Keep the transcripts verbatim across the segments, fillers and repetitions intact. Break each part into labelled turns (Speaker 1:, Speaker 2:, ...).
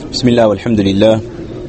Speaker 1: بسم الله والحمد لله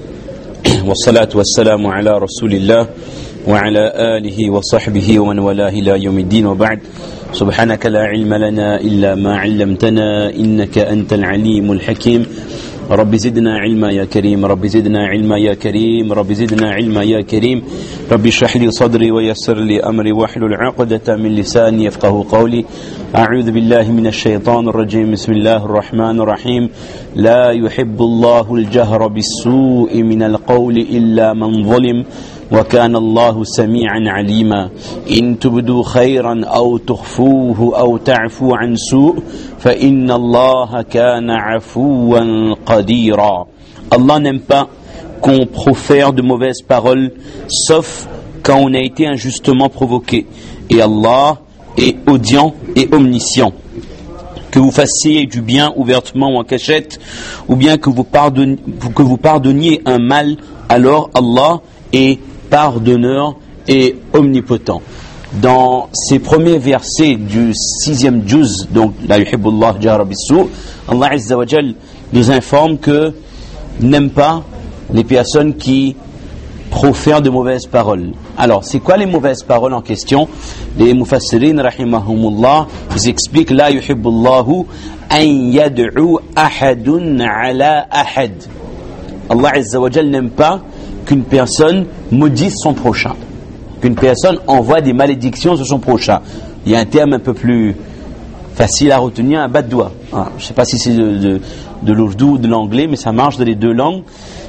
Speaker 1: والصلاة والسلام على رسول الله وعلى آله وصحبه ومن والاه إلى يوم الدين وبعد سبحانك لا علم لنا إلا ما علمتنا إنك أنت العليم الحكيم رب زدنا علما يا كريم رب زدنا علما يا كريم رب زدنا علما يا كريم رب اشرح لي صدري ويسر لي أمري واحلل عقدة من لساني يفقه قولي أعوذ بالله من الشيطان الرجيم بسم الله الرحمن الرحيم لا يحب الله الجهر بالسوء من القول إلا من ظلم وكان الله سميعا عليما إن تبدوا خيرا أو تخفوه أو تعفو عن سوء فإن الله كان عفوا قديرا. Allah n'aime pas qu'on profère de mauvaises paroles sauf quand on a été injustement provoqué, et Allah est audient et omniscient. Que vous fassiez du bien ouvertement ou en cachette, ou bien que vous pardonniez, que vous pardonniez un mal, alors Allah est pardonneur et omnipotent. Dans ces premiers versets du sixième juz, donc la yuhibbullah jahra bis-sou', Allah Azza wa Jal nous informe que n'aime pas les personnes qui profèrent de mauvaises paroles. Alors, c'est quoi les mauvaises paroles en question? Les mufassirin rahimahumullah vous expliquent la yuhibbullahu an yad'u ahadun ala ahad. Allah Azza wa Jal n'aime pas qu'une personne maudisse son prochain, qu'une personne envoie des malédictions sur son prochain. Il y a un terme un peu plus facile à retenir, un bad-doigt. Ah, je ne sais pas si c'est de, de, de l'ourdou ou de l'anglais, mais ça marche dans les deux langues.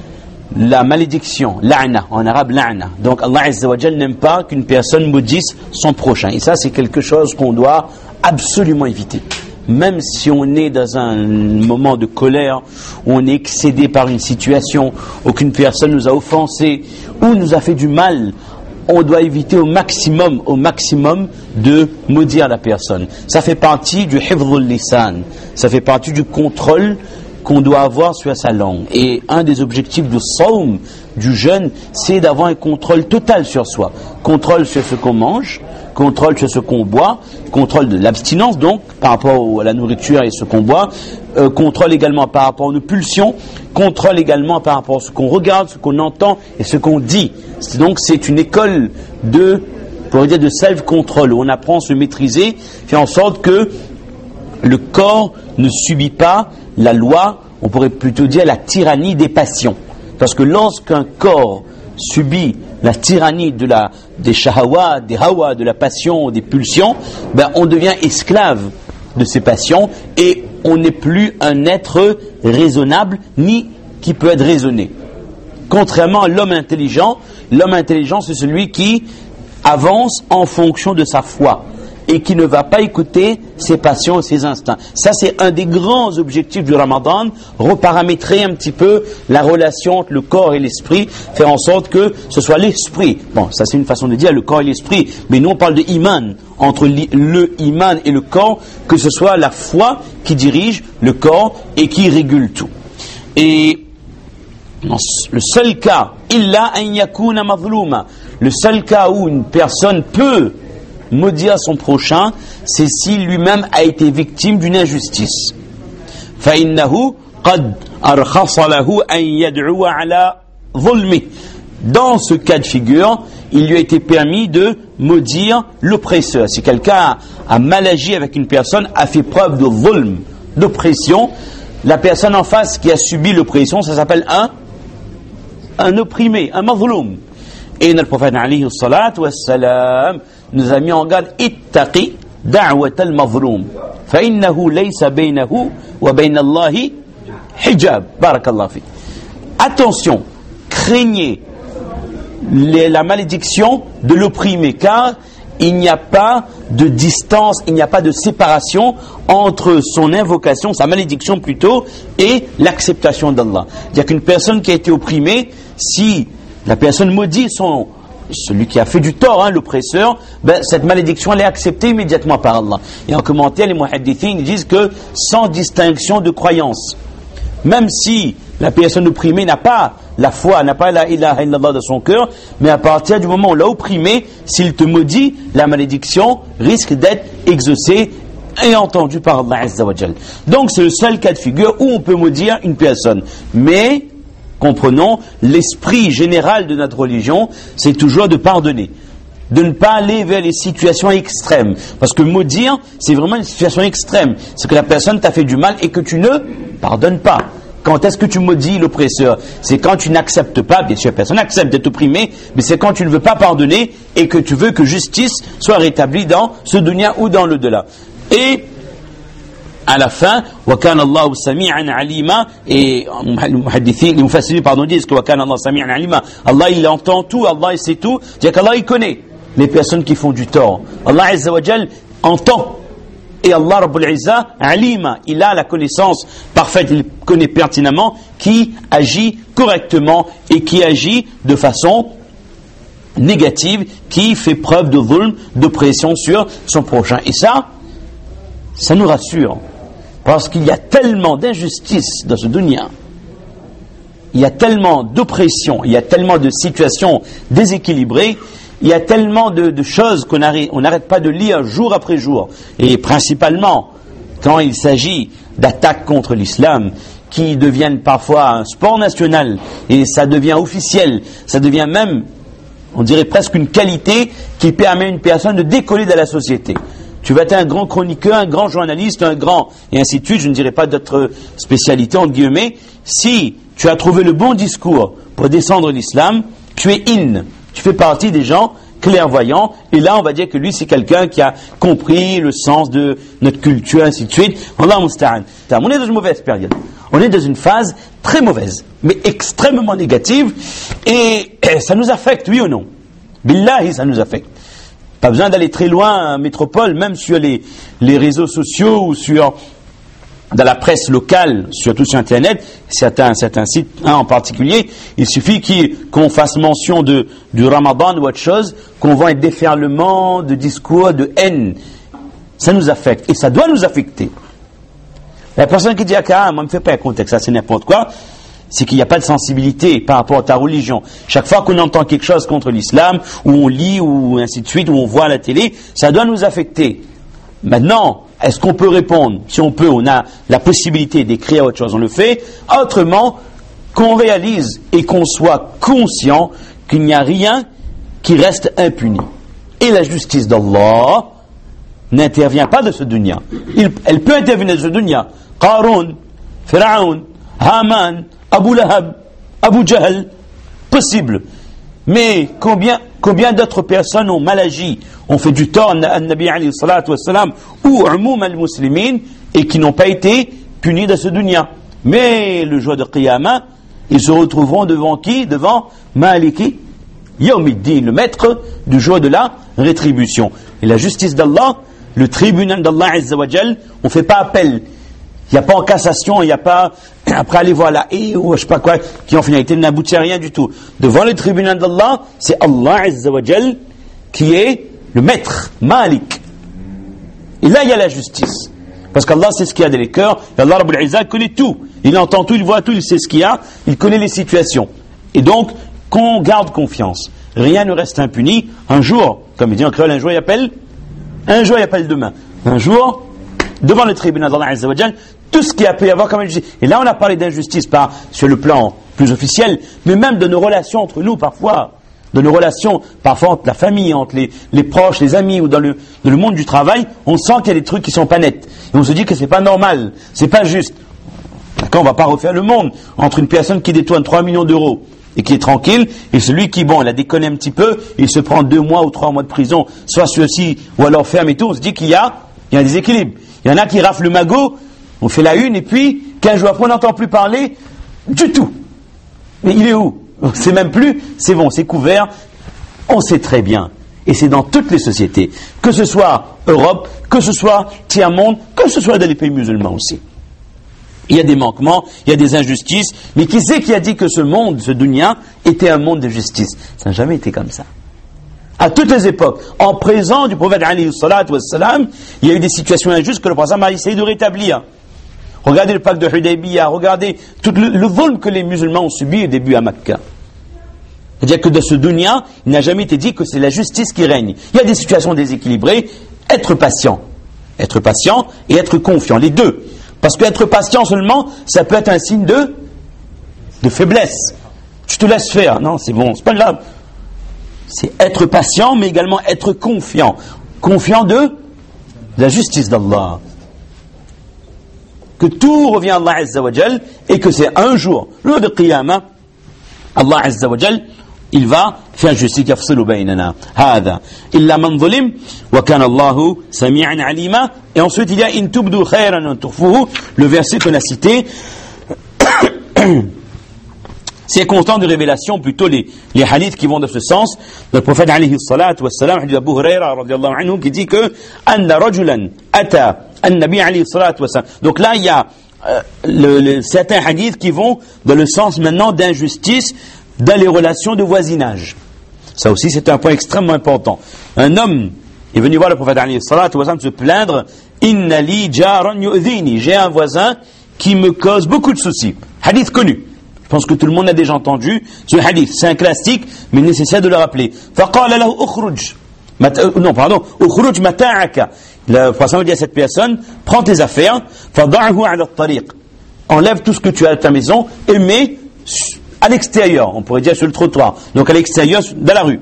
Speaker 1: La malédiction, la'na, en arabe la'na. Donc Allah Azza wa Jal n'aime pas qu'une personne maudisse son prochain. Et ça, c'est quelque chose qu'on doit absolument éviter. Même si on est dans un moment de colère, où on est excédé par une situation, ou qu'une personne nous a offensé, ou nous a fait du mal, on doit éviter au maximum, au maximum de maudire la personne. Ça fait partie du hifdhul lisan, ça fait partie du contrôle qu'on doit avoir sur sa langue. Et un des objectifs du sawm, du jeûne, c'est d'avoir un contrôle total sur soi. Contrôle sur ce qu'on mange, contrôle sur ce qu'on boit, contrôle de l'abstinence donc par rapport à la nourriture et ce qu'on boit, euh, contrôle également par rapport aux pulsions, contrôle également par rapport à ce qu'on regarde, ce qu'on entend et ce qu'on dit. C'est donc c'est une école de, pour dire, de self-control où on apprend à se maîtriser, faire en sorte que le corps ne subit pas la loi, on pourrait plutôt dire la tyrannie des passions. Parce que lorsqu'un corps subit la tyrannie de la, des shahawat, des hawa, de la passion, des pulsions, ben on devient esclave de ces passions et on n'est plus un être raisonnable ni qui peut être raisonné. Contrairement à l'homme intelligent, l'homme intelligent c'est celui qui avance en fonction de sa foi et qui ne va pas écouter ses passions et ses instincts. Ça, c'est un des grands objectifs du Ramadan, reparamétrer un petit peu la relation entre le corps et l'esprit, faire en sorte que ce soit l'esprit. Bon, ça c'est une façon de dire le corps et l'esprit, mais nous on parle de iman, entre le iman et le corps, que ce soit la foi qui dirige le corps et qui régule tout. Et le seul cas, illa an yakuna mazluma, le seul cas où une personne peut maudire son prochain, c'est si lui-même a été victime d'une injustice. فَإِنَّهُ قَدْ أَرْخَصَ لَهُ أَنْ يَدْعُوَ عَلَى ظُلْمِهِ. Dans ce cas de figure, il lui a été permis de maudire l'oppresseur. Si quelqu'un a, a mal agi avec une personne, a fait preuve de zulm, d'oppression, la personne en face qui a subi l'oppression, ça s'appelle un un opprimé, un mazloum. Et notre prophète alayhi salatu wassalam nous a mis en garde ittaqi da'wat al-mazloum fa innahu laysa baynahu wa bayna Allahi hijab. Barakallahu fi. Attention, craignez les, la malédiction de l'opprimé, car il n'y a pas de distance, il n'y a pas de séparation entre son invocation, sa malédiction plutôt, et l'acceptation d'Allah. C'est-à-dire qu'une personne qui a été opprimée, si la personne maudit son, celui qui a fait du tort, hein, l'oppresseur, ben, cette malédiction elle est acceptée immédiatement par Allah. Et en commentaire, les muhaddithins disent que sans distinction de croyance, même si la personne opprimée n'a pas la foi, n'a pas la ilaha illallah dans son cœur, mais à partir du moment où on l'a opprimé, s'il te maudit, la malédiction risque d'être exaucée et entendu par Allah Azza wa Jal. Donc c'est le seul cas de figure où on peut maudire une personne. Mais, comprenons, l'esprit général de notre religion, c'est toujours de pardonner. De ne pas aller vers les situations extrêmes. Parce que maudire, c'est vraiment une situation extrême. C'est que la personne t'a fait du mal et que tu ne pardonnes pas. Quand est-ce que tu maudis l'oppresseur? C'est quand tu n'acceptes pas, bien sûr, personne n'accepte d'être opprimé, mais c'est quand tu ne veux pas pardonner et que tu veux que justice soit rétablie dans ce dunya ou dans l'au-delà. Et à la fin, وَكَانَ اللَّهُ سَمِيعًا عَلِيمًا, et les mufassirin, pardon, disent que وَكَانَ اللَّهُ سَمِيعًا عَلِيمًا, Allah il entend tout, Allah il sait tout, c'est-à-dire qu'Allah il connaît les personnes qui font du tort. Allah Azza wa Jal entend. Et Allah Rabbul Izza, Alima, il a la connaissance parfaite, il connaît pertinemment qui agit correctement et qui agit de façon négative, qui fait preuve de zulm, d'oppression sur son prochain. Et ça, ça nous rassure. Parce qu'il y a tellement d'injustice dans ce dunya, il y a tellement d'oppression, il y a tellement de situations déséquilibrées, il y a tellement de, de choses qu'on n'arrête, on n'arrête pas de lire jour après jour. Et principalement, quand il s'agit d'attaques contre l'islam, qui deviennent parfois un sport national, et ça devient officiel, ça devient même, on dirait presque une qualité qui permet à une personne de décoller dans la société. Tu vas être un grand chroniqueur, un grand journaliste, un grand, et ainsi de suite, je ne dirais pas d'autres spécialités, entre guillemets. Si tu as trouvé le bon discours pour descendre l'islam, tu es in. Tu fais partie des gens clairvoyants, et là on va dire que lui c'est quelqu'un qui a compris le sens de notre culture, ainsi de suite. Allah musta'an. On est dans une mauvaise période. On est dans une phase très mauvaise, mais extrêmement négative, et ça nous affecte, oui ou non? Billahi, ça nous affecte. Pas besoin d'aller très loin en métropole, même sur les, les réseaux sociaux ou sur dans la presse locale, surtout sur Internet, certains, certains sites, un en particulier, il suffit qu'on fasse mention de, du Ramadan ou autre chose, qu'on voit un déferlement de discours, de haine. Ça nous affecte, et ça doit nous affecter. La personne qui dit, ah, moi, ne me fais pas un contexte, ça c'est n'importe quoi, c'est qu'il n'y a pas de sensibilité par rapport à ta religion. Chaque fois qu'on entend quelque chose contre l'islam, ou on lit, ou ainsi de suite, ou on voit à la télé, ça doit nous affecter. Maintenant, est-ce qu'on peut répondre? Si on peut, on a la possibilité d'écrire autre chose, on le fait. Autrement, qu'on réalise et qu'on soit conscient qu'il n'y a rien qui reste impuni. Et la justice d'Allah n'intervient pas de ce dunya. Il, elle peut intervenir de ce dunya. Qarun, Pharaon, Haman, Abu Lahab, Abu Jahl, possible. Mais combien, combien d'autres personnes ont mal agi, ont fait du tort à Nabi alayhi salatu wassalam ou umoum al-muslimin et qui n'ont pas été punis de ce dunya. Mais le jour de Qiyamah, ils se retrouveront devant qui? Devant Maliki Yawmiddin, le maître du jour de la rétribution. Et la justice d'Allah, le tribunal d'Allah Azza wa Jal, on ne fait pas appel. Il n'y a pas en cassation, il n'y a pas après aller voir la haie ou je sais pas quoi, qui en finalité n'aboutit à rien du tout. Devant le tribunal d'Allah, c'est Allah Azza wa Jal qui est le maître, Malik. Et là, il y a la justice. Parce qu'Allah sait ce qu'il y a dans les cœurs, et Allah Rabbul Izza connaît tout. Il entend tout, il voit tout, il sait ce qu'il y a, il connaît les situations. Et donc, qu'on garde confiance. Rien ne reste impuni. Un jour, comme il dit en créole, un jour il appelle, un jour il appelle demain. Un jour, devant le tribunal d'Allah Azza wa Jal, tout ce qu'il y a pu y avoir comme injustice. Et là, on a parlé d'injustice, pas sur le plan plus officiel, mais même de nos relations entre nous, parfois. De nos relations, parfois entre la famille, entre les, les proches, les amis, ou dans le, dans le monde du travail, on sent qu'il y a des trucs qui sont pas nets. Et on se dit que c'est pas normal, c'est pas juste. D'accord, on va pas refaire le monde entre une personne qui détourne trois millions d'euros et qui est tranquille, et celui qui, bon, il a déconné un petit peu, il se prend deux mois ou trois mois de prison, soit ceci, ou alors ferme et tout, on se dit qu'il y a, il y a un déséquilibre. Il y en a qui raflent le magot, on fait la une, et puis, quinze jours après, on n'entend plus parler du tout. Mais il est où? On sait même plus, c'est bon, c'est couvert, on sait très bien. Et c'est dans toutes les sociétés, que ce soit Europe, que ce soit tiers-monde, que ce soit dans les pays musulmans aussi. Il y a des manquements, il y a des injustices, mais qui c'est qui a dit que ce monde, ce dunya, était un monde de justice? Ça n'a jamais été comme ça. À toutes les époques, en présent du prophète alayhi salatu wassalam, il y a eu des situations injustes que le prophète a essayé de rétablir. Regardez le pacte de Hudaybiyah, regardez tout le, le vol que les musulmans ont subi au début à Makkah. C'est-à-dire que de ce dunya, il n'a jamais été dit que c'est la justice qui règne. Il y a des situations déséquilibrées, être patient. Être patient et être confiant, les deux. Parce qu'être patient seulement, ça peut être un signe de, de faiblesse. Tu te laisses faire. Non, c'est bon, c'est pas grave. C'est être patient, mais également être confiant. Confiant de, de la justice d'Allah. Que tout revient à Allah Azza wa Jal et que c'est un jour, le jour de Qiyamah, Allah Azza wa Jal, il va faire justice. يفصل بيننا هذا إلا من ظلم وكان الله سميعا عليما. Et ensuite il y a إن تبدوا خيرا تخفوه, le verset qu'on a cité. C'est constant de révélation, plutôt les, les hadiths qui vont dans ce sens. Le prophète alayhi salatu wassalam, hadith Abu Huraira radiyallahu anhu, qui dit que anna rajulan ata an-nabi alayhi salatu wassalam. Donc là, il y a euh, le, le, certains hadiths qui vont dans le sens maintenant d'injustice dans les relations de voisinage. Ça aussi, c'est un point extrêmement important. Un homme est venu voir le prophète alayhi salatu wassalam se plaindre. Inna li jaran yu'dhini. J'ai un voisin qui me cause beaucoup de soucis. Hadith connu. Je pense que tout le monde a déjà entendu ce hadith. C'est un classique, mais nécessaire de le rappeler. فَقَالَ لَهُ أُخْرُجْ Non, pardon. أُخْرُجْ مَتَاعَكَ. Le prophète dit à cette personne, prends tes affaires, فَضَعْهُ عَلَى الطَّرِيقِ. Enlève tout ce que tu as à ta maison et mets à l'extérieur. On pourrait dire sur le trottoir. Donc à l'extérieur, dans la rue.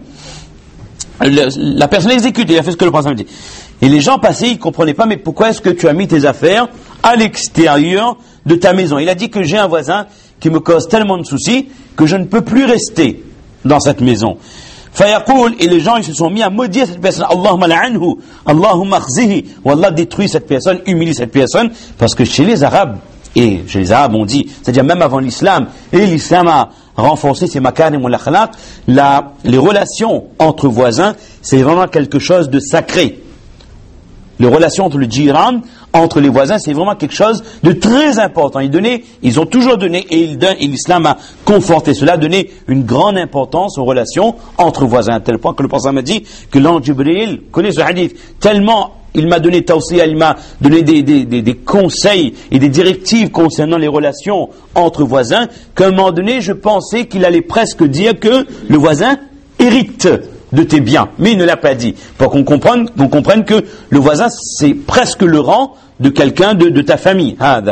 Speaker 1: Le, la personne exécute, il a fait ce que le prophète dit. Et les gens passaient, ils ne comprenaient pas, mais pourquoi est-ce que tu as mis tes affaires à l'extérieur de ta maison? Il a dit que j'ai un voisin qui me cause tellement de soucis que je ne peux plus rester dans cette maison. Fayaqul, et les gens ils se sont mis à maudire cette personne. Allahumma la'anhu, Allahumma khzihi, ou Allah détruit cette personne, humilie cette personne, parce que chez les Arabes, et chez les Arabes on dit, c'est-à-dire même avant l'islam, et l'islam a renforcé ces makarim ou l'akhlaq, la, les relations entre voisins, c'est vraiment quelque chose de sacré. Les relations entre le jiran, entre les voisins, c'est vraiment quelque chose de très important. Ils donnaient, ils ont toujours donné, et, ils donnent, et l'islam a conforté cela, donné une grande importance aux relations entre voisins, à tel point que le prophète m'a dit que l'ange Jibril connaît ce hadith, tellement il m'a donné tawsiya, il m'a donné des, des, des, des conseils et des directives concernant les relations entre voisins, qu'à un moment donné, je pensais qu'il allait presque dire que le voisin hérite de tes biens, mais il ne l'a pas dit, pour qu'on comprenne, qu'on comprenne que le voisin c'est presque le rang de quelqu'un de, de ta famille.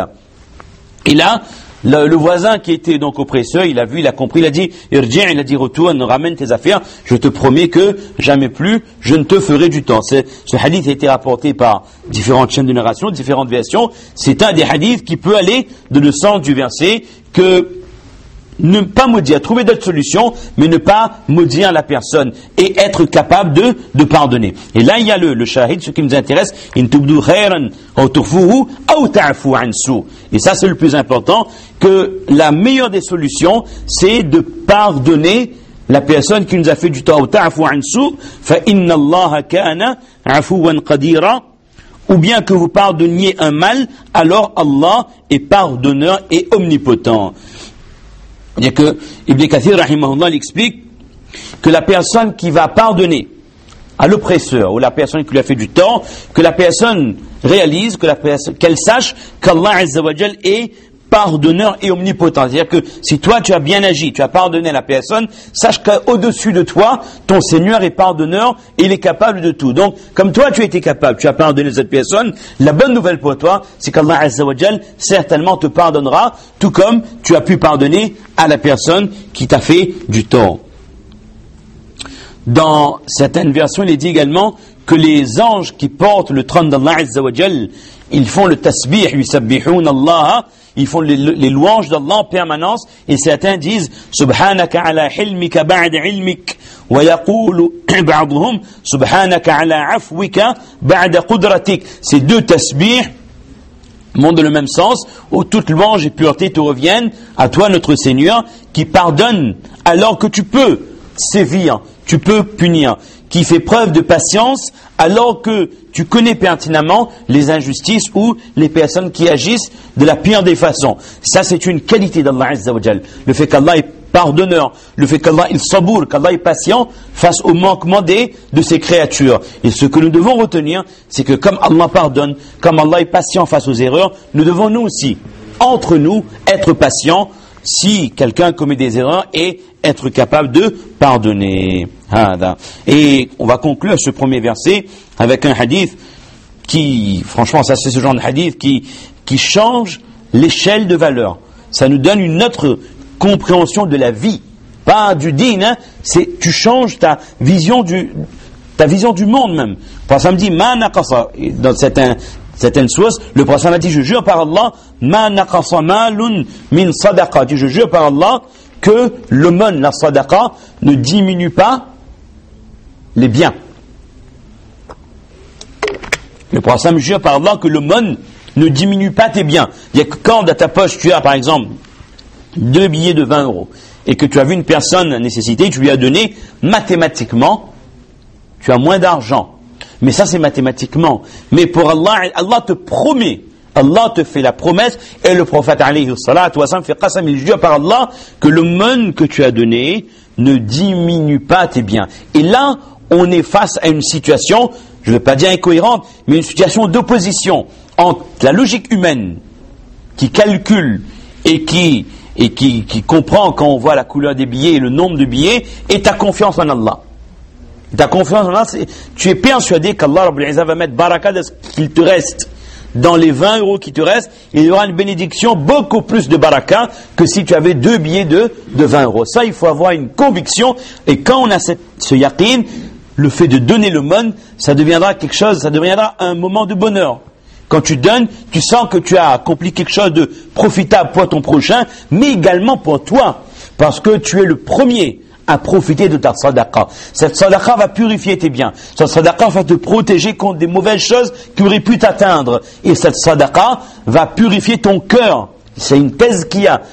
Speaker 1: Et là, le, le voisin qui était donc oppresseur, il a vu, il a compris, il a dit, Irji', il a dit retourne, ramène tes affaires, je te promets que jamais plus je ne te ferai du tort. C'est, ce hadith a été rapporté par différentes chaînes de narration, différentes versions. C'est un des hadiths qui peut aller dans le sens du verset que ne pas maudire, trouver d'autres solutions, mais ne pas maudire la personne et être capable de, de pardonner. Et là, il y a le, le shahid, ce qui nous intéresse, in tubdu khairan aw tukhfuhu aw ta'fu an su. Et ça, c'est le plus important, que la meilleure des solutions, c'est de pardonner la personne qui nous a fait du tort. Aw ta'fu an su, fa inna Allah kana afuwan qadira. Ou bien que vous pardonniez un mal, alors Allah est pardonneur et omnipotent. C'est-à-dire que Ibn Kathir, rahimahullah, l'explique que la personne qui va pardonner à l'oppresseur ou la personne qui lui a fait du tort, que la personne réalise, que la personne, qu'elle sache qu'Allah Azza wa Jal est pardonneur et omnipotent. C'est-à-dire que si toi tu as bien agi, tu as pardonné à la personne, sache qu'au-dessus de toi, ton Seigneur est pardonneur et il est capable de tout. Donc, comme toi tu as été capable, tu as pardonné cette personne, la bonne nouvelle pour toi, c'est qu'Allah Azza wa Jal certainement te pardonnera, tout comme tu as pu pardonner à la personne qui t'a fait du tort. Dans certaines versions, il est dit également que les anges qui portent le trône d'Allah Azza wa Jal, ils font le tasbih, yusabbihun Allah, ils font les, les louanges d'Allah en permanence, et certains disent Subhanaka ala hilmika ba'da ilmik, wa yaqulu ba'duhum Subhanaka ala afwika ba'da qudratik. Ces deux tasbih montrent le même sens, où toute louange et pureté te reviennent à toi notre Seigneur, qui pardonne alors que tu peux sévir, tu peux punir, qui fait preuve de patience alors que tu connais pertinemment les injustices ou les personnes qui agissent de la pire des façons. Ça, c'est une qualité d'Allah Azza wa Jal. Le fait qu'Allah est pardonneur, le fait qu'Allah est sabour, qu'Allah est patient face au manquement des, de ses créatures. Et ce que nous devons retenir, c'est que comme Allah pardonne, comme Allah est patient face aux erreurs, nous devons nous aussi, entre nous, être patients si quelqu'un commet des erreurs et être capable de pardonner. Et on va conclure ce premier verset avec un hadith qui, franchement, ça c'est ce genre de hadith qui, qui change l'échelle de valeur. Ça nous donne une autre compréhension de la vie, pas du din, hein, c'est tu changes ta vision du ta vision du monde même. Le prophète me dit ma naqasa, dans certains certaines sources, le prophète m'a dit je jure par Allah ma naqasa malun min sadaqa, je jure par Allah que l'aumône, la sadaqa, ne diminue pas les biens. Le prophète me jure par Allah que l'aumône ne diminue pas tes biens. Il y a que quand dans ta poche tu as par exemple deux billets de vingt euros et que tu as vu une personne nécessitée, tu lui as donné, mathématiquement, tu as moins d'argent. Mais ça c'est mathématiquement. Mais pour Allah, Allah te promet, Allah te fait la promesse, et le prophète alayhi salatu wa sallam fait qasam, il jure par Allah que l'aumône que tu as donné ne diminue pas tes biens. Et là, on est face à une situation, je ne veux pas dire incohérente, mais une situation d'opposition entre la logique humaine qui calcule et qui et qui, qui comprend quand on voit la couleur des billets et le nombre de billets, et ta confiance en Allah. Ta confiance en Allah, c'est, tu es persuadé qu'Allah Rabbul Izzah va mettre baraka de ce qu'il te reste. Dans les vingt euros qui te restent, il y aura une bénédiction beaucoup plus de baraka que si tu avais deux billets de, de vingt euros. Ça, il faut avoir une conviction, et quand on a cette, ce yaqin, le fait de donner l'aumône, ça deviendra quelque chose, ça deviendra un moment de bonheur. Quand tu donnes, tu sens que tu as accompli quelque chose de profitable pour ton prochain, mais également pour toi, parce que tu es le premier à profiter de ta sadaqa. Cette sadaqa va purifier tes biens. Cette sadaqa va te protéger contre des mauvaises choses qui auraient pu t'atteindre. Et cette sadaqa va purifier ton cœur. C'est une thèse qu'il y a,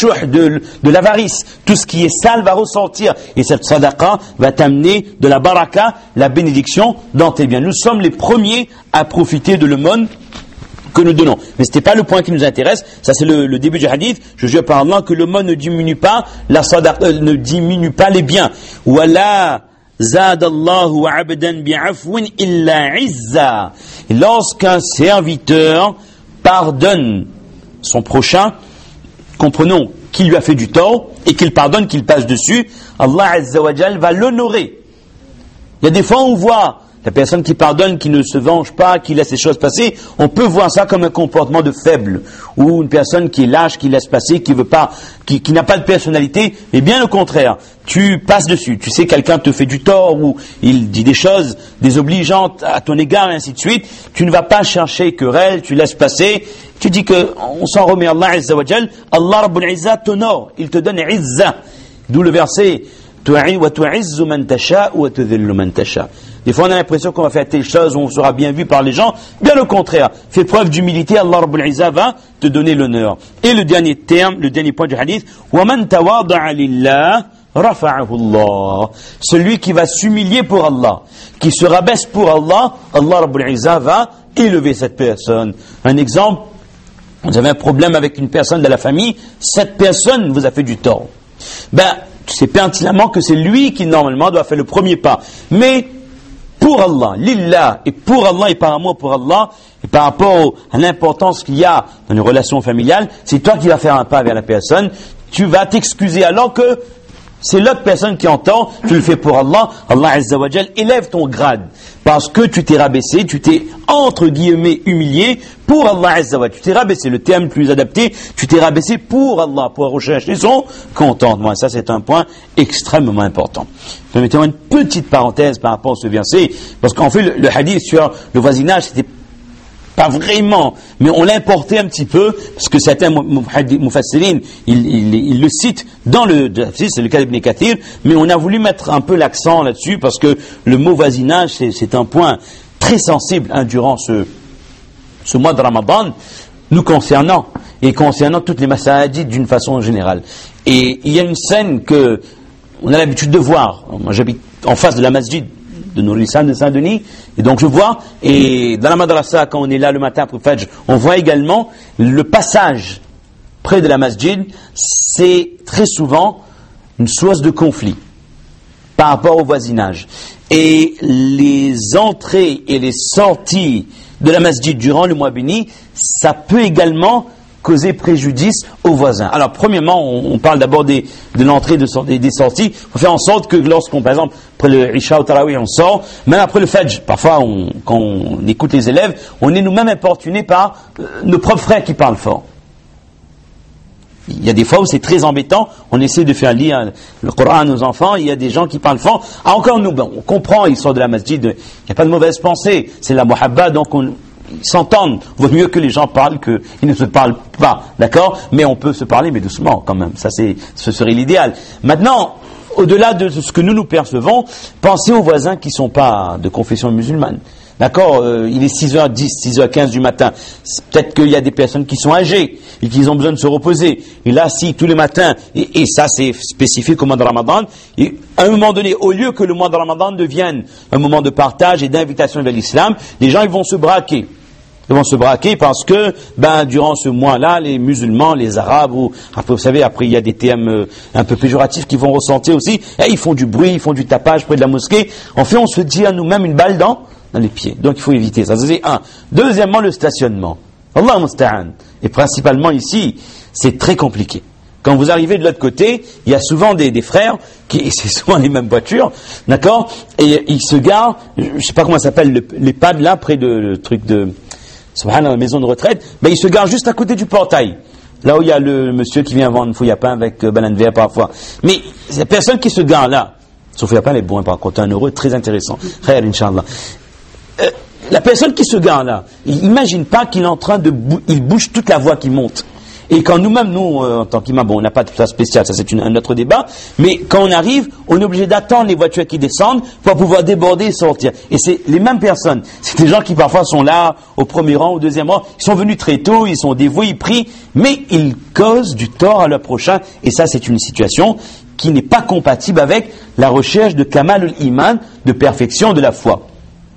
Speaker 1: de, de l'avarice. Tout ce qui est sale va ressortir. Et cette sadaqa va t'amener de la baraka, la bénédiction dans tes biens. Nous sommes les premiers à profiter de l'aumône que nous donnons. Mais ce n'était pas le point qui nous intéresse. Ça c'est le, le début du hadith. Je jure par Allah que l'aumône ne diminue pas la sadaqa, euh, ne diminue pas les biens. Wala zadallahu abdan bi'afwin illa izza. Lorsqu'un serviteur pardonne son prochain, comprenons qu'il lui a fait du tort et qu'il pardonne, qu'il passe dessus, Allah Azza wa Jal va l'honorer. Il y a des fois où on voit la personne qui pardonne, qui ne se venge pas, qui laisse les choses passer, on peut voir ça comme un comportement de faible, ou une personne qui est lâche, qui laisse passer, qui veut pas, qui, qui n'a pas de personnalité, mais bien au contraire, tu passes dessus, tu sais quelqu'un te fait du tort, ou il dit des choses désobligeantes à ton égard, et ainsi de suite, tu ne vas pas chercher querelle, tu laisses passer, tu dis que on s'en remet à Allah Azza wa Jal, Allah Rabbul Izzah t'honore, il te donne Izzah, d'où le verset wa tu'izzu man tasha wa tudhillu man tasha. Des fois on a l'impression qu'on va faire telle chose, on sera bien vu par les gens. Bien au contraire, fais preuve d'humilité, Allah Rabbul Izzah va te donner l'honneur. Et le dernier terme, le dernier point du hadith, wa man tawada'a lillah rafa'ahu Allah. Celui qui va s'humilier pour Allah, qui se rabaisse pour Allah, Allah Rabbul Izzah va élever cette personne. Un exemple, vous avez un problème avec une personne de la famille, cette personne vous a fait du tort. Ben, tu sais pertinemment que c'est lui qui normalement doit faire le premier pas. Mais pour Allah, lillah, et pour Allah et par amour pour Allah, et par rapport à l'importance qu'il y a dans une relation familiale, c'est toi qui vas faire un pas vers la personne, tu vas t'excuser alors que c'est l'autre personne qui entend, tu le fais pour Allah, Allah Azza wa Jal élève ton grade, parce que tu t'es rabaissé, tu t'es entre guillemets humilié pour Allah Azza wa Jal, tu t'es rabaissé, le terme plus adapté, tu t'es rabaissé pour Allah, pour rechercher son contentement, et ça c'est un point extrêmement important. Permettez-moi une petite parenthèse par rapport à ce verset, parce qu'en fait le, le hadith sur le voisinage c'était pas vraiment, mais on l'a importé un petit peu, parce que certains mufassirin, ils, ils, ils le citent dans le, c'est le cas d'Ibn Kathir, mais on a voulu mettre un peu l'accent là-dessus, parce que le mot voisinage, c'est, c'est un point très sensible hein, durant ce, ce mois de Ramadan, nous concernant, et concernant toutes les masajid d'une façon générale. Et il y a une scène que on a l'habitude de voir. Moi j'habite en face de la masjid de Nour-Lissan de Saint-Denis, et donc je vois, et dans la madrasa, quand on est là le matin pour le Fajr, on voit également le passage près de la masjid, c'est très souvent une source de conflit par rapport au voisinage. Et les entrées et les sorties de la masjid durant le mois béni, ça peut également causer préjudice aux voisins. Alors, premièrement, on, on parle d'abord des, de l'entrée de sortie, des sorties. Il faut faire en sorte que lorsqu'on, par exemple, après le Isha ou Tarawih, on sort, même après le Fajr, parfois, on, quand on écoute les élèves, on est nous-mêmes importunés par euh, nos propres frères qui parlent fort. Il y a des fois où c'est très embêtant, on essaie de faire lire le Coran à nos enfants, il y a des gens qui parlent fort. Ah, encore nous, ben, on comprend, ils sortent de la masjid, il n'y a pas de mauvaise pensée, c'est la muhabba, donc on, ils s'entendent. Vaut mieux que les gens parlent qu'ils ne se parlent pas, d'accord? Mais on peut se parler, mais doucement quand même, ça c'est, ce serait l'idéal. Maintenant, au-delà de ce que nous nous percevons, pensez aux voisins qui ne sont pas de confession musulmane. D'accord, euh, il est six heures dix, six heures quinze du matin. C'est peut-être qu'il y a des personnes qui sont âgées et qui ont besoin de se reposer. Et là, si tous les matins, et, et ça c'est spécifique au mois de Ramadan, et à un moment donné, au lieu que le mois de Ramadan devienne un moment de partage et d'invitation vers l'islam, les gens ils vont se braquer. Ils vont se braquer parce que, ben, durant ce mois-là, les musulmans, les arabes, ou, après, vous savez, après il y a des termes euh, un peu péjoratifs qui vont ressentir aussi, et ils font du bruit, ils font du tapage près de la mosquée. En fait, on se dit à nous-mêmes une balle dans dans les pieds. Donc il faut éviter ça. C'est un. Deuxièmement, le stationnement. Allah musta'an. Et principalement ici, c'est très compliqué. Quand vous arrivez de l'autre côté, il y a souvent des, des frères, qui, c'est souvent les mêmes voitures, d'accord, et ils se garent, je ne sais pas comment ça s'appelle, le, les pads là, près de le truc de, subhanallah, la maison de retraite, ben ils se garent juste à côté du portail. Là où il y a le, le monsieur qui vient vendre une fouille à pain avec euh, banane vert parfois. Mais il y a personne qui se gare là. Sauf qu'il n'y a pas les bons, par contre, un euro très intéressant. Khair, Inch'Allah. Euh, la personne qui se gare là, il n'imagine pas qu'il est en train de bou- il bouge toute la voie qui monte. Et quand nous-mêmes, nous, euh, en tant qu'imam, bon, on n'a pas tout ça spécial, ça c'est une, un autre débat, mais quand on arrive, on est obligé d'attendre les voitures qui descendent pour pouvoir déborder et sortir. Et c'est les mêmes personnes. C'est des gens qui parfois sont là, au premier rang, au deuxième rang, ils sont venus très tôt, ils sont dévoués, ils prient, mais ils causent du tort à leur prochain. Et ça, c'est une situation qui n'est pas compatible avec la recherche de Kamal al-Iman, de perfection de la foi. D'accord ?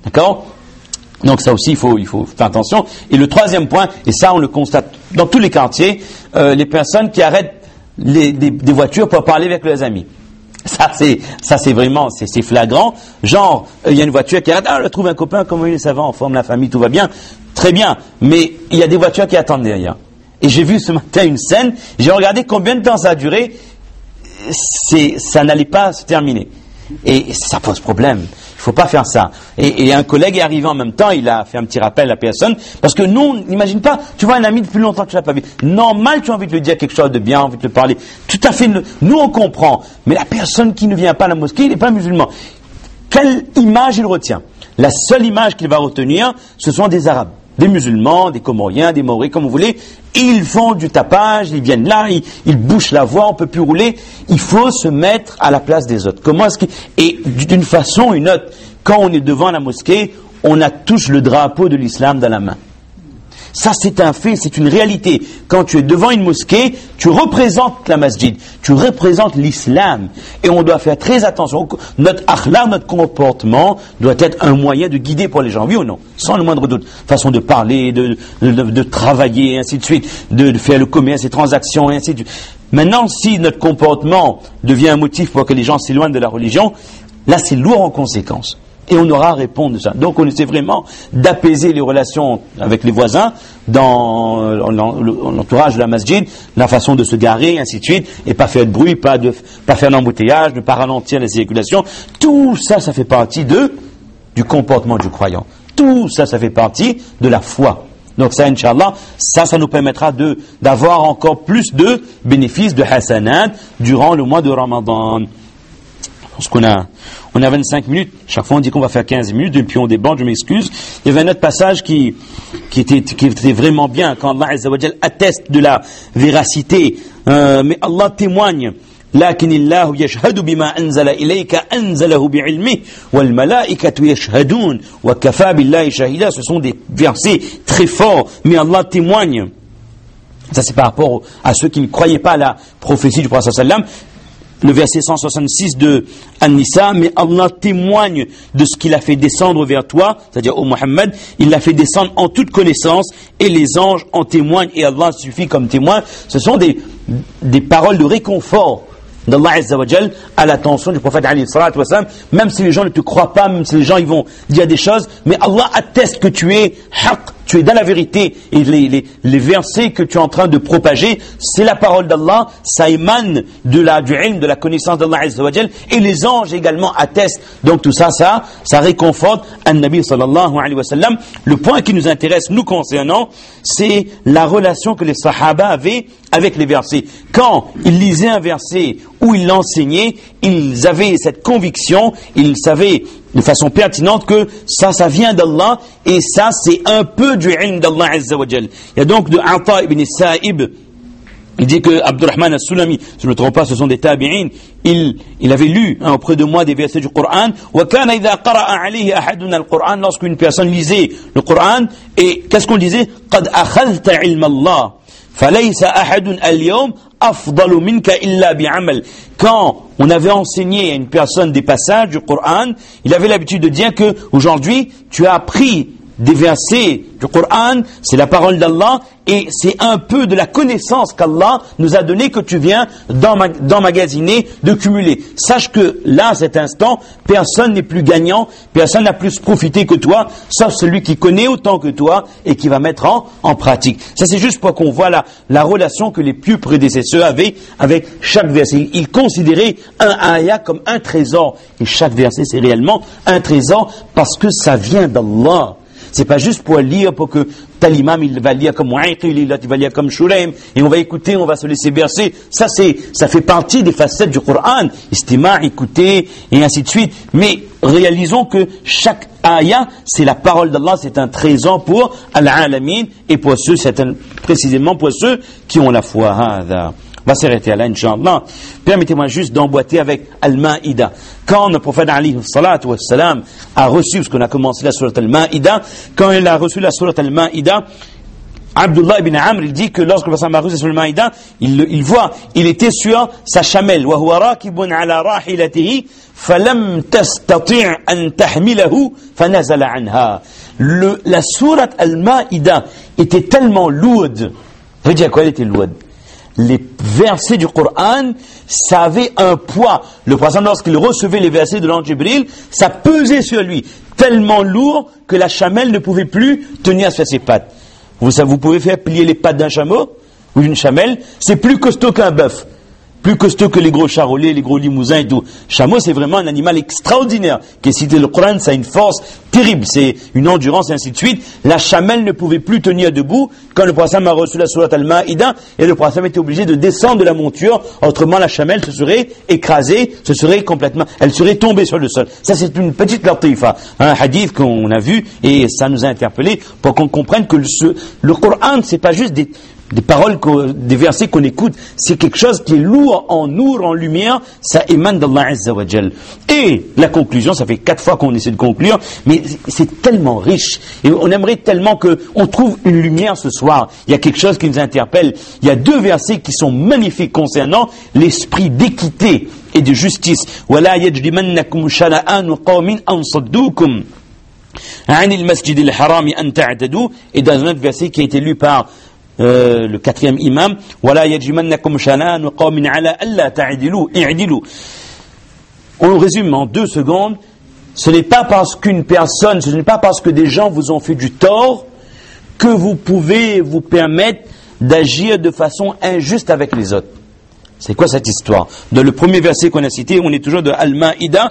Speaker 1: Donc ça aussi, il faut, il faut faire attention. Et le troisième point, et ça on le constate dans tous les quartiers, euh, les personnes qui arrêtent les, des, des voitures pour parler avec leurs amis. Ça c'est, ça c'est vraiment, c'est, c'est flagrant. Genre, il euh, y a une voiture qui arrête, ah, elle trouve un copain, comment il est, ça va, on forme la famille, tout va bien. Très bien, mais il y a des voitures qui attendent derrière. Et j'ai vu ce matin une scène, j'ai regardé combien de temps ça a duré, c'est, ça n'allait pas se terminer. Et ça pose problème. Il ne faut pas faire ça. Et, et un collègue est arrivé en même temps, il a fait un petit rappel à la personne, parce que nous, n'imagine pas, tu vois un ami depuis longtemps que tu l'as pas vu. Normal, tu as envie de lui dire quelque chose de bien, envie de le parler. Tout à fait, nous on comprend. Mais la personne qui ne vient pas à la mosquée, il n'est pas musulman. Quelle image il retient ? La seule image qu'il va retenir, ce sont des Arabes. Des musulmans, des Comoriens, des Maoris, comme vous voulez, ils font du tapage, ils viennent là, ils, ils bouchent la voie, on ne peut plus rouler. Il faut se mettre à la place des autres. Comment est-ce que... Et d'une façon ou une autre, quand on est devant la mosquée, on a tous le drapeau de l'islam dans la main. Ça, c'est un fait, c'est une réalité. Quand tu es devant une mosquée, tu représentes la masjid, tu représentes l'islam. Et on doit faire très attention. Notre akhlaq, notre comportement doit être un moyen de guider pour les gens, oui ou non ? Sans le moindre doute. Façon de parler, de, de, de, de travailler, et ainsi de suite, de, de faire le commerce, les transactions, et ainsi de suite. Maintenant, si notre comportement devient un motif pour que les gens s'éloignent de la religion, là, c'est lourd en conséquences. Et on aura à répondre de ça. Donc on essaie vraiment d'apaiser les relations avec les voisins dans l'entourage de la masjid, la façon de se garer, ainsi de suite, et pas faire de bruit, pas de pas faire d'embouteillage, ne pas ralentir la circulation. Tout ça, ça fait partie de du comportement du croyant. Tout ça, ça fait partie de la foi. Donc ça, Inch'Allah, ça, ça nous permettra de d'avoir encore plus de bénéfices, de hasanat, durant le mois de Ramadan. Parce qu'on a, on a vingt-cinq minutes. Chaque fois on dit qu'on va faire quinze minutes, et puis on déborde, je m'excuse. Il y avait un autre passage qui, qui était, qui était vraiment bien, quand Allah Azza wa Jal atteste de la véracité. Euh, mais Allah témoigne. لكن الله يشهد بما أنزل إليك أنزله بعلمه والملائكة يشهدون وكفى بالله شهيدا. Ce sont des versets très forts, mais Allah témoigne. Ça c'est par rapport à ceux qui ne croyaient pas à la prophétie du prophète sallallahu alayhi wa sallam. Le verset cent soixante-six de An-Nisa, mais Allah témoigne de ce qu'il a fait descendre vers toi, c'est-à-dire au Muhammad, il l'a fait descendre en toute connaissance, et les anges en témoignent, et Allah suffit comme témoin. Ce sont des, des paroles de réconfort d'Allah Azza wa Jal à l'attention du prophète alayhi salatu wa sallam, même si les gens ne te croient pas, même si les gens ils vont dire des choses, mais Allah atteste que tu es haqq, tu es dans la vérité et les, les, les versets que tu es en train de propager, c'est la parole d'Allah, ça émane de la, du ilm, de la connaissance d'Allah Azza wa Jal, et les anges également attestent. Donc tout ça, ça, ça réconforte an-Nabi sallallahu alayhi wa sallam. Le point qui nous intéresse, nous concernant, c'est la relation que les sahaba avaient avec les versets. Quand ils lisaient un verset ou ils l'enseignaient, ils avaient cette conviction, ils savaient de façon pertinente que ça, ça vient d'Allah, et ça, c'est un peu du ilm d'Allah Azza wa Jal. Il y a donc de Ata ibn Sa'ib, il dit que Abdurrahman al-Sulami, si je ne me trompe pas, ce sont des tabi'in, il, il avait lu hein, auprès de moi des versets du Coran. وَكَانَ إِذَا قَرَأَ عَلَيْهِ أَحَدُنَا الْقُرْآنَ, lorsqu'une personne lisait le Coran, et qu'est-ce qu'on disait? قَدْ أَخَذْتَ عِلْمَ اللَّهِ فَلَيْسَ أَحَدٌ الْيَوْمَ أَفْضَلُ مِنْكَ إِلَّا بِعَمَلٍ. Quand on avait enseigné à une personne des passages du Coran, il avait l'habitude de dire que aujourd'hui tu as appris des versets du Coran, c'est la parole d'Allah, et c'est un peu de la connaissance qu'Allah nous a donné que tu viens d'emmagasiner, de cumuler. Sache que là, à cet instant, personne n'est plus gagnant, personne n'a plus profité que toi, sauf celui qui connaît autant que toi et qui va mettre en, en pratique. Ça, c'est juste pour qu'on voit la, la relation que les plus prédécesseurs avaient avec chaque verset. Ils considéraient un ayah comme un trésor, et chaque verset, c'est réellement un trésor parce que ça vient d'Allah. C'est pas juste pour lire, pour que tel imam il va lire comme Mu'ayqil, il va lire comme Shulaim, et on va écouter, on va se laisser bercer. Ça c'est, ça fait partie des facettes du Coran. Istima', écouter, et ainsi de suite. Mais réalisons que chaque ayah, c'est la parole d'Allah, c'est un trésor pour Al-Alamin, et pour ceux, c'est un, précisément pour ceux qui ont la foi. Hada. On va s'arrêter là, Inch'Allah. Permettez-moi juste d'emboîter avec Al-Ma'ida. Quand le prophète alayhi salatu wassalam a reçu, parce qu'on a commencé la sourate Al-Ma'ida, quand il a reçu la sourate Al-Ma'ida, Abdullah ibn Amr, il dit que lorsque le prophète a reçu la sourate Al-Ma'ida, il, il voit, il était sur sa chamelle. وَهُوَ رَاكِبٌ عَلَى رَاحِلَتِهِ فَلَمْ تَسْتَطِعْ أَن تَحْمِلَهُ فَنَزَلَ عَنْهَا. Le, la sourate Al-Ma'ida était tellement lourde. Vous voyez à quoi elle était lourde? Les versets du Coran, ça avait un poids. Le prophète, lorsqu'il recevait les versets de l'ange Jibril, ça pesait sur lui, tellement lourd que la chamelle ne pouvait plus tenir sur ses pattes. Vous savez, vous pouvez faire plier les pattes d'un chameau ou d'une chamelle, c'est plus costaud qu'un bœuf, plus costaud que les gros charolais, les gros limousins et tout. Chameau, c'est vraiment un animal extraordinaire, qui est cité le Coran, ça a une force terrible, c'est une endurance et ainsi de suite. La chamelle ne pouvait plus tenir debout quand le prophète a reçu la sourate Al-Ma'ida, et le prophète était obligé de descendre de la monture, autrement la chamelle se serait écrasée, se serait complètement, elle serait tombée sur le sol. Ça, c'est une petite latifa, un hadith qu'on a vu, et ça nous a interpellé pour qu'on comprenne que le, le Coran, c'est pas juste des des paroles, des versets qu'on écoute, c'est quelque chose qui est lourd en nour, en lumière, ça émane d'Allah Azza wa Jal. Et la conclusion, ça fait quatre fois qu'on essaie de conclure, mais c'est tellement riche, et on aimerait tellement qu'on trouve une lumière ce soir. Il y a quelque chose qui nous interpelle. Il y a deux versets qui sont magnifiques concernant l'esprit d'équité et de justice. وَلَا يَجْرِمَنَّكُمْ شَنَآنُ قَوْمٍ أَنْ صَدُّوكُمْ عَنِ الْمَسْجِدِ الْحَرَامِ أَنْ تَعْتَدُوا. Et dans un autre verset qui a été lu par Euh, le quatrième imam, وَلَا يَجْرِمَنَّكُمْ شَنَآنُ قَوْمٍ عَلَىٰ أَلَّا تَعْدِلُوا اعْدِلُوا. On résume en deux secondes. Ce n'est pas parce qu'une personne, ce n'est pas parce que des gens vous ont fait du tort que vous pouvez vous permettre d'agir de façon injuste avec les autres. C'est quoi cette histoire? Dans le premier verset qu'on a cité, on est toujours de Al-Ma'ida.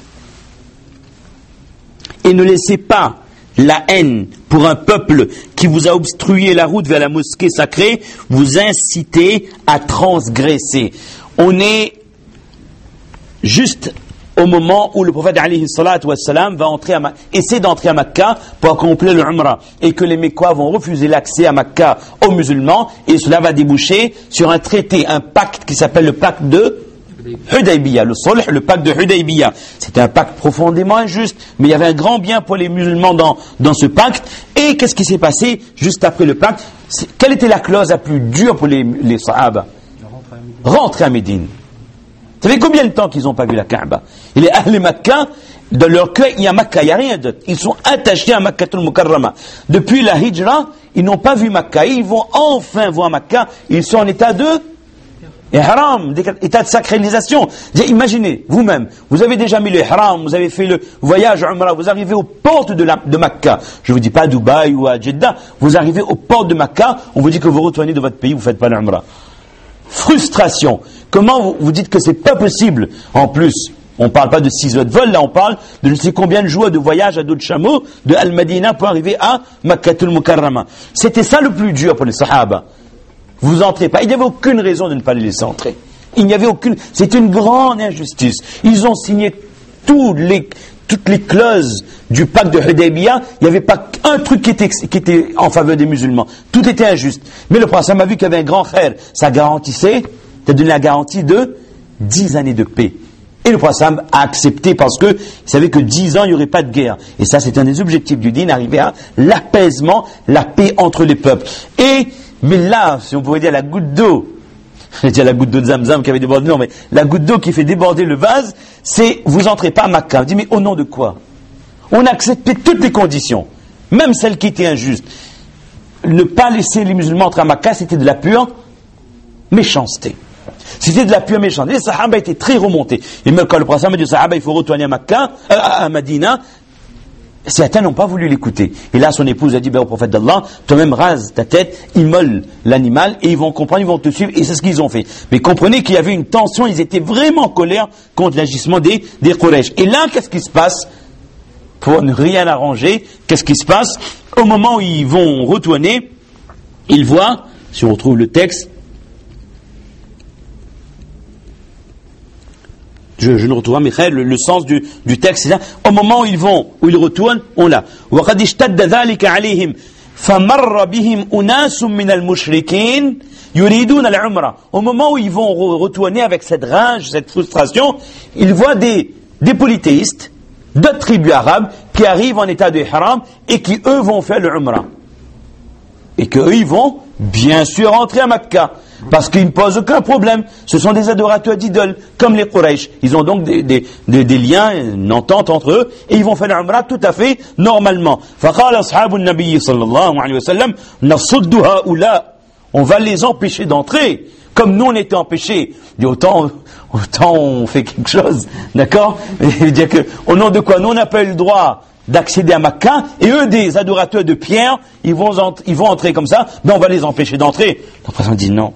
Speaker 1: Et ne laissez pas la haine pour un peuple qui vous a obstrué la route vers la mosquée sacrée vous inciter à transgresser. On est juste au moment où le prophète alayhi salatu wassalam va entrer à Ma- essaie d'entrer à Makkah pour accomplir le Umrah, et que les Mécois vont refuser l'accès à Makkah aux musulmans, et cela va déboucher sur un traité, un pacte qui s'appelle le pacte de Hudaybiyah, le Sulh, le pacte de Hudaybiyah. C'était un pacte profondément injuste, mais il y avait un grand bien pour les musulmans dans, dans ce pacte. Et qu'est-ce qui s'est passé juste après le pacte? C'est, quelle était la clause la plus dure pour les, les Sahaba? Rentrer à Médine. Vous savez combien de temps qu'ils n'ont pas vu la Kaaba? Et les Ahl Makkah, dans leur cœur, il y a Makkah, il n'y a rien d'autre. Ils sont attachés à Makkatul Mukarrama. Depuis la Hijra, ils n'ont pas vu Makkah. Ils vont enfin voir Makkah. Ils sont en état de Ihram, état de sacralisation. Imaginez, vous-même, vous avez déjà mis le ihram, vous avez fait le voyage Umrah, vous arrivez aux portes de, la, de Makkah. Je ne vous dis pas à Dubaï ou à Jeddah, vous arrivez aux portes de Makkah, on vous dit que vous retournez de votre pays, vous ne faites pas l'Umrah. Frustration. Comment vous, vous dites que c'est pas possible? En plus, on ne parle pas de six heures de vol, là on parle de je sais combien de jours de voyage à dos de chameau de Al-Madina pour arriver à Makkatul Mukarrama. C'était ça le plus dur pour les Sahaba. Vous entrez pas. Il n'y avait aucune raison de ne pas les laisser entrer. Il n'y avait aucune. C'est une grande injustice. Ils ont signé tous les, toutes les clauses du pacte de Hudaybiyah. Il n'y avait pas un truc qui était, qui était en faveur des musulmans. Tout était injuste. Mais le prophète a vu qu'il y avait un grand khair. Ça garantissait, ça donnait la garantie de dix années de paix. Et le prophète a accepté parce que il savait que dix ans, il n'y aurait pas de guerre. Et ça, c'est un des objectifs du dîn, arriver à l'apaisement, la paix entre les peuples. Et mais là, si on pourrait dire la goutte d'eau, j'ai dit la goutte d'eau de Zamzam qui avait débordé, non, mais la goutte d'eau qui fait déborder le vase, c'est vous entrez pas à Makkah. On dit, mais au nom de quoi? On a accepté toutes les conditions, même celles qui étaient injustes. Ne pas laisser les musulmans entrer à Makkah, c'était de la pure méchanceté. C'était de la pure méchanceté. Les Sahaba étaient très remontés. Et même quand le prophète a dit aux Sahaba, il faut retourner à Makkah, euh, à Madina, certains n'ont pas voulu l'écouter. Et là, son épouse a dit ben, au prophète d'Allah, toi-même rase ta tête, immole l'animal, et ils vont comprendre, ils vont te suivre, et c'est ce qu'ils ont fait. Mais comprenez qu'il y avait une tension, ils étaient vraiment en colère contre l'agissement des, des Quraysh. Et là, qu'est-ce qui se passe? Pour ne rien arranger, qu'est-ce qui se passe? Au moment où ils vont retourner, ils voient, si on retrouve le texte, Je, je ne retrouve pas, Michael, le, le sens du, du texte, c'est là. Au moment où ils vont, où ils retournent, on l'a. وَقَدْ اشْتَدَّ ذَلِكَ عَلَيْهِمْ فَمَرَّ بِهِمْ أُنَاسٌ مِنَ الْمُشْرِكِينَ يُرِيدُونَ الْعُمْرَةَ. Au moment où ils vont re- retourner avec cette rage, cette frustration, ils voient des, des polythéistes, d'autres tribus arabes, qui arrivent en état de ihram et qui, eux, vont faire le Umrah. Et qu'eux, ils vont, bien sûr, entrer à Makkah. Parce qu'ils ne posent aucun problème. Ce sont des adorateurs d'idoles, comme les Quraysh. Ils ont donc des, des, des, des liens, une entente entre eux, et ils vont faire l'Umrah tout à fait normalement. فَقَالَ أَصْحَابُ النَّبِيِّ صَلَّى اللَّهُ عَلَيْهِ وَسَلَّمْ نَصُدُّ هَؤُلَاءِ. On va les empêcher d'entrer, comme nous on était empêchés. Autant, autant on fait quelque chose, d'accord? Dire que, au nom de quoi nous on n'a pas eu le droit d'accéder à Makkah, et eux, des adorateurs de pierre, ils vont, ent- ils vont entrer comme ça, mais on va les empêcher d'entrer. Le président dit non.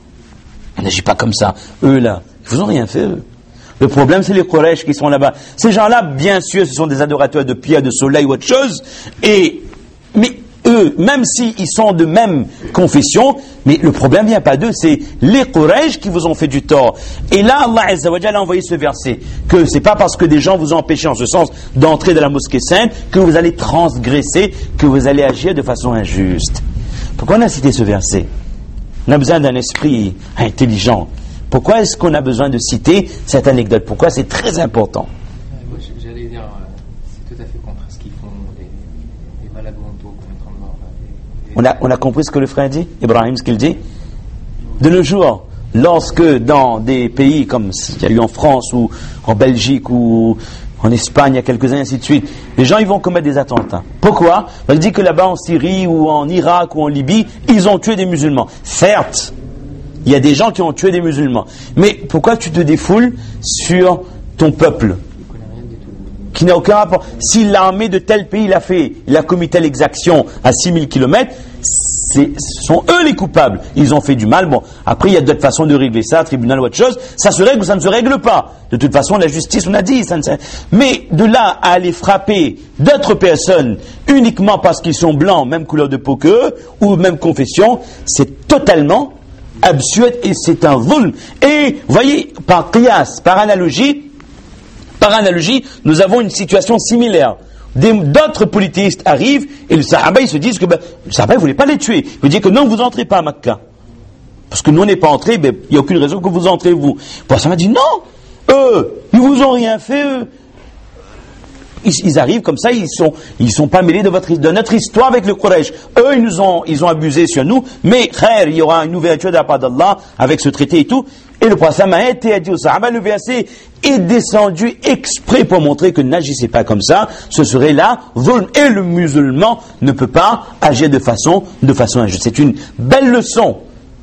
Speaker 1: On n'agit pas comme ça. Eux, là, ils vous ont rien fait, eux. Le problème, c'est les Quraysh qui sont là-bas. Ces gens-là, bien sûr, ce sont des adorateurs de pierre, de soleil ou autre chose. Et, mais eux, même s'ils sont de même confession, mais le problème vient pas d'eux, c'est les Quraysh qui vous ont fait du tort. Et là, Allah Azza wa Jalla a envoyé ce verset, que c'est pas parce que des gens vous ont empêché en ce sens d'entrer dans la mosquée sainte, que vous allez transgresser, que vous allez agir de façon injuste. Pourquoi on a cité ce verset? On a besoin d'un esprit intelligent. Pourquoi est-ce qu'on a besoin de citer cette anecdote? Pourquoi c'est très important?
Speaker 2: J'allais dire, c'est tout à fait contre ce qu'ils font, les, les malades mentaux qu'on est en train de voir. Les, les...
Speaker 1: On a, on a compris ce que le frère dit, Ibrahim, ce qu'il dit? De nos jours, lorsque dans des pays comme il y a eu en France ou en Belgique ou en Espagne il y a quelques années, ainsi de suite, les gens ils vont commettre des attentats. Pourquoi? On dit que là-bas en Syrie ou en Irak ou en Libye, ils ont tué des musulmans. Certes, il y a des gens qui ont tué des musulmans. Mais pourquoi tu te défoules sur ton peuple qui n'a aucun rapport? Si l'armée de tel pays l'a fait, il a commis telle exaction à six mille kilomètres, c'est, ce sont eux les coupables. Ils ont fait du mal. Bon, après il y a d'autres façons de régler ça, tribunal ou autre chose. Ça se règle ou ça ne se règle pas. De toute façon, la justice, on a dit, ça ne se... Mais de là à aller frapper d'autres personnes uniquement parce qu'ils sont blancs, même couleur de peau qu'eux, ou même confession, c'est totalement absurde et c'est un zulm. Et voyez, par qiyas, par analogie, par analogie, nous avons une situation similaire. Des, d'autres polythéistes arrivent et les Sahaba ils se disent que ben, les Sahaba ne voulaient pas les tuer. Ils veulent dire que non, vous entrez pas à Makkah. Parce que nous on n'est pas entrés, ben, il n'y a aucune raison que vous entrez vous. Bon, ça m'a dit non, eux, ils vous ont rien fait, eux. Ils, ils arrivent comme ça, ils sont, ils sont pas mêlés de, votre, de notre histoire avec le Quraysh. Eux, ils nous ont, ils ont abusé sur nous, mais frère, il y aura une ouverture de la part d'Allah avec ce traité et tout. Et le prophète a été a dit aux Sahaba, le verset est descendu exprès pour montrer que n'agissez pas comme ça, ce serait là, et le musulman ne peut pas agir de façon, de façon injuste. C'est une belle leçon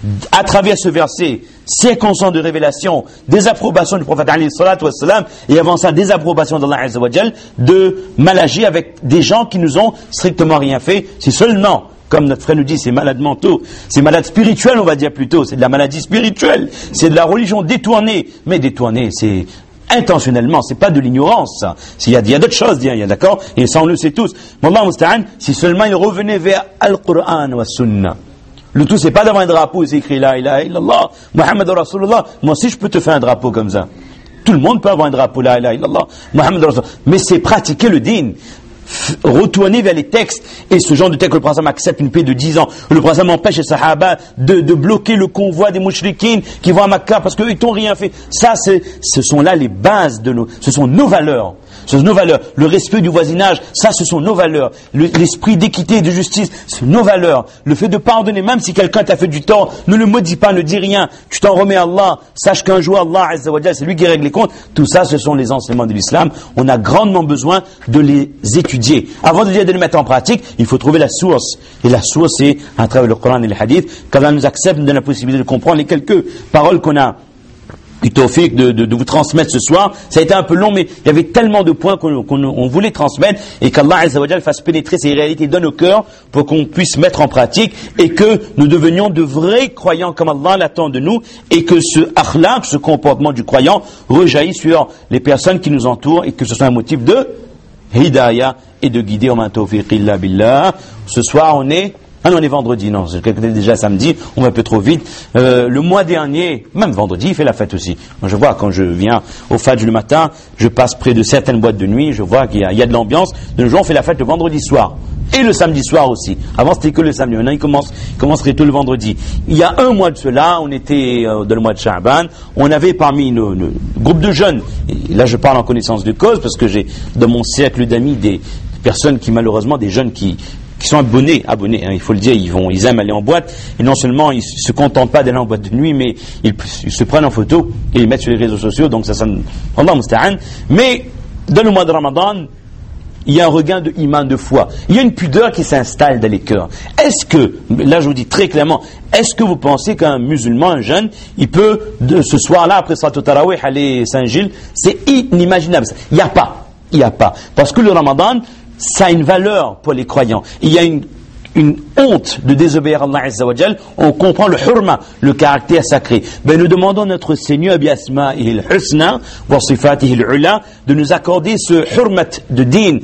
Speaker 1: à travers ce verset, circonstance de révélation, désapprobation du prophète alayhi salatu wassalam, et avant ça, désapprobation d'Allah azza wa jal, de mal agir avec des gens qui nous ont strictement rien fait. C'est seulement, comme notre frère nous dit, c'est malades mentaux, c'est malades spirituels, on va dire plutôt, c'est de la maladie spirituelle, c'est de la religion détournée, mais détournée, c'est intentionnellement, c'est pas de l'ignorance, ça. Il y a, il y a d'autres choses, il y a, d'accord, et ça on le sait tous. Wallah musta'an, si seulement il revenait vers Al-Qur'an wa Sunnah. Le tout, c'est pas d'avoir un drapeau et c'est écrit La ilaha illallah, Muhammad Rasulullah. Moi aussi, je peux te faire un drapeau comme ça. Tout le monde peut avoir un drapeau La ilaha illallah, Muhammad Rasulullah. Mais c'est pratiquer le din. Retourner vers les textes, et ce genre de texte, le prophète accepte une paix de dix ans, le prophète empêche les sahaba de, de bloquer le convoi des mouchriquines qui vont à Makkah parce qu'ils n'ont rien fait. Ça, c'est, ce sont là les bases de nos, ce sont nos valeurs. Ce sont nos valeurs. Le respect du voisinage, ça, ce sont nos valeurs. Le, l'esprit d'équité et de justice, c'est nos valeurs. Le fait de pardonner, même si quelqu'un t'a fait du tort, ne le maudis pas, ne dis rien. Tu t'en remets à Allah. Sache qu'un jour, Allah, Azza wa Jalla, c'est lui qui règle les comptes. Tout ça, ce sont les enseignements de l'islam. On a grandement besoin de les étudier. Avant de dire de les mettre en pratique, il faut trouver la source. Et la source, c'est à travers le Coran et le Hadith. Quand Allah nous accepte, nous donne la possibilité de comprendre les quelques paroles qu'on a du tawfiq de, de, de vous transmettre ce soir. Ça a été un peu long, mais il y avait tellement de points qu'on, qu'on on voulait transmettre, et qu'Allah Azza wa Jal fasse pénétrer ces réalités dans nos cœurs pour qu'on puisse mettre en pratique et que nous devenions de vrais croyants comme Allah l'attend de nous, et que ce akhlaq, ce comportement du croyant rejaillit sur les personnes qui nous entourent, et que ce soit un motif de hidayah et de guider. Wa ma tawfiq illa billah. Ce soir on est Ah non, on est vendredi, non, c'est déjà samedi, on va un peu trop vite. Euh, le mois dernier, même vendredi, il fait la fête aussi. Moi, je vois, quand je viens au Fajr le matin, je passe près de certaines boîtes de nuit, je vois qu'il y a, il y a de l'ambiance. De nos jours, on fait la fête le vendredi soir. Et le samedi soir aussi. Avant, c'était que le samedi. Maintenant, il commence, il commencerait tout le vendredi. Il y a un mois de cela, on était euh, dans le mois de Sha'ban, on avait parmi nos, nos groupes de jeunes, et là, je parle en connaissance de cause, parce que j'ai dans mon cercle d'amis des personnes qui, malheureusement, des jeunes qui qui sont abonnés, abonnés, hein, il faut le dire, ils vont, ils aiment aller en boîte, et non seulement ils se contentent pas d'aller en boîte de nuit, mais ils, ils se prennent en photo et ils mettent sur les réseaux sociaux, donc ça sonne, Allah musta'an. Mais dans le mois de Ramadan, il y a un regain de iman, de foi. Il y a une pudeur qui s'installe dans les cœurs. Est-ce que, là je vous dis très clairement, est-ce que vous pensez qu'un musulman, un jeune, il peut, de ce soir-là, après Salat Tarawih, aller Saint-Gilles? C'est inimaginable. Il n'y a pas. Il n'y a pas. Parce que le Ramadan, ça a une valeur pour les croyants. Il y a une, une honte de désobéir à Allah Azza wa Jal. On comprend le hurma, le caractère sacré. Ben, nous demandons à notre Seigneur, bi asma'ihi al-husna wa sifatihi al-ula, de nous accorder ce hurmat de din,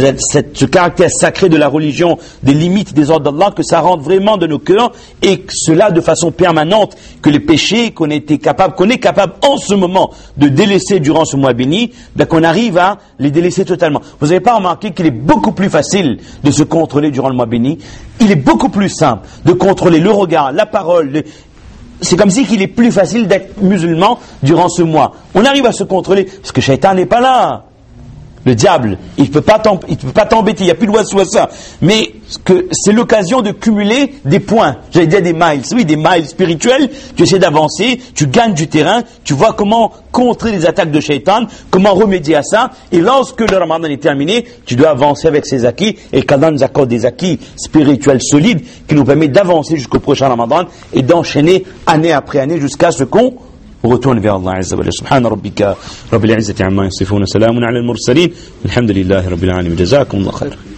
Speaker 1: ce caractère sacré de la religion, des limites des ordres d'Allah, que ça rentre vraiment de nos cœurs, et que cela de façon permanente, que les péchés qu'on était capable, qu'on est capable en ce moment de délaisser durant ce mois béni, ben, qu'on arrive à les délaisser totalement. Vous n'avez pas remarqué qu'il est beaucoup plus facile de se contrôler durant le mois béni? Il est beaucoup plus simple de contrôler le regard, la parole. Le... C'est comme si qu'il est plus facile d'être musulman durant ce mois. On arrive à se contrôler, parce que Shaitan n'est pas là. Le diable, il ne peut pas t'embêter, il n'y a plus de waswasa. Mais que c'est l'occasion de cumuler des points. J'allais dire des miles, oui, des miles spirituels. Tu essaies d'avancer, tu gagnes du terrain, tu vois comment contrer les attaques de Shaitan, comment remédier à ça. Et lorsque le Ramadan est terminé, tu dois avancer avec ces acquis, et qu'Allah nous accorde des acquis spirituels solides qui nous permettent d'avancer jusqu'au prochain Ramadan et d'enchaîner année après année jusqu'à ce qu'on ورتون في الله عز وجل. سبحان ربك رب العزة عما يصفون، سلام على المرسلين، الحمد لله رب العالمين، جزاكم الله خير.